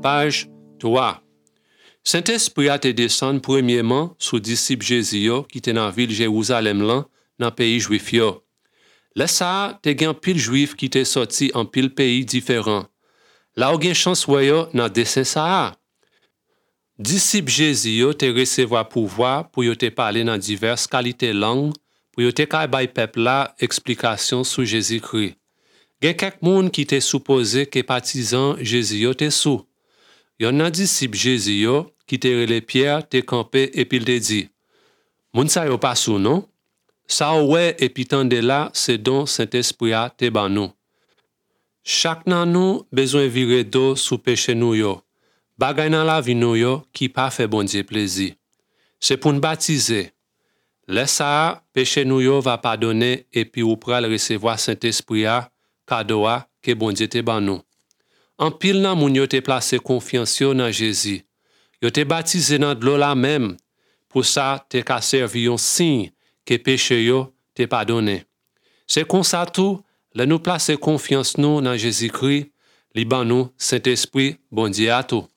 page 3. Saint-Esprit a te descend premièrement sous disciple Jésus qui était dans la ville Jérusalem là, dans le pays juif yo. Là ça, te gen pile juif qui te sorti en pile pays différents. Là ou gen chance yo dans dessin ça. Disciple Jésus yo te recevoir pouvoir pour yo te parler dans diverses qualités langues, pour yo te kay bay peuple là explication sur Jésus-Christ. Gen quelques moun qui te supposé que partisan Jésus yo te sou. Yon nan disciple Jésus yo qui te relé Pierre te campé et puis te dit: "Moun sa yo pas sou non? Sa ouais et puis tande là, c'est don Saint-Esprit a te ban nou. Chaque nan nou besoin virer d'eau sous péché nou yo. Bagay nan la vie nou yo qui pas fait bon Dieu plaisir. C'est pour nous baptiser. Laisse ça, péché nou yo va pardonner et puis ou pral recevoir Saint-Esprit a, cadeau a que bon Dieu te ban nou. En pile nan moun yo te place confiance yo nan Jésus. Yo te baptisé dans de l'eau la même. Pour ça, te ka servi un signe que péché yo te pardonné. C'est comme ça tout, le nous placer confiance nous dans Jésus-Christ, li ban nous Saint-Esprit, bon Dieu à tout.